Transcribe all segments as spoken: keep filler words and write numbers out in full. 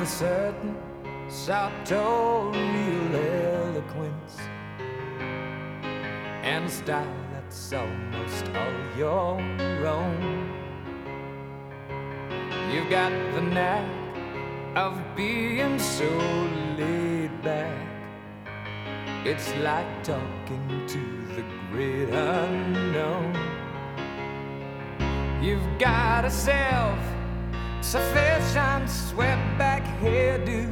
a certain sartorial eloquence and a style that's almost all your own. You've got the knack of being so laid back. It's like talking to the great unknown. You've got a self-sufficient swept-back hairdo,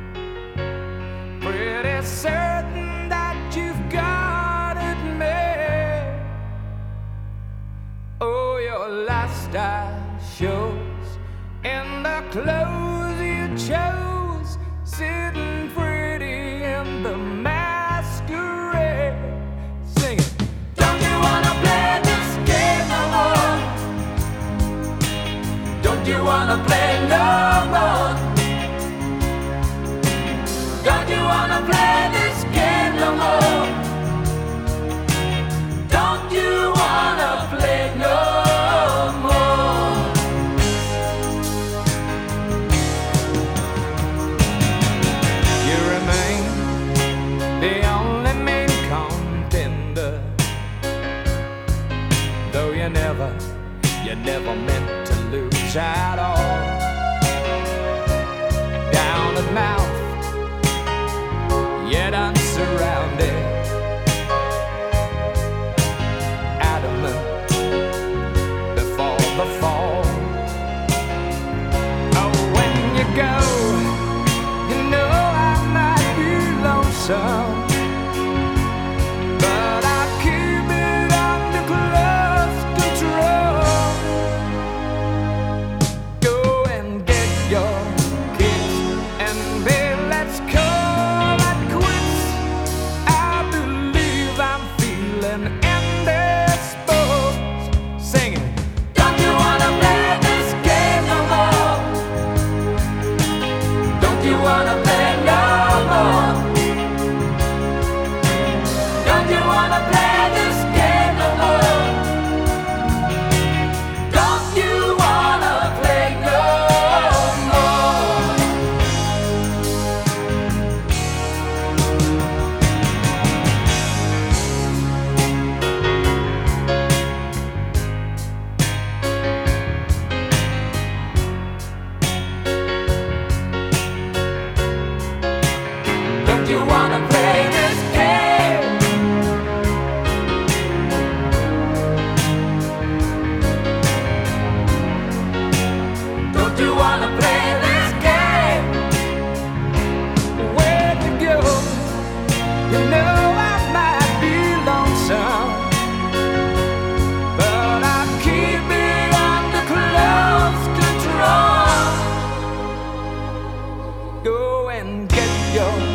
pretty certain that you've got it made. Oh, your lifestyle shows in the clothes you chose, sitting pretty in the masquerade, singing, don't you wanna play this game no more? Don't you wanna play no more? Don't you wanna play this game no more? Don't you wanna play no more? You remain the only main contender, though you never, you never meant to lose at all. Down at mouth, yet unsurrounded, adamant before the fall. Oh, when you go, you know I might be lonesome, but I'll keep it under close control. Go and get your kicks and babe, let's call it quits. I believe I'm feeling indisposed, singing, don't you wanna play this game no more? Don't you wanna play no more? Don't you wanna play this game no more? Don't you wanna play no more? Don't you wanna play this game? Don't you wanna play this game? When you go, you know I might be lonesome, but I'll keep it under close control. Go and get your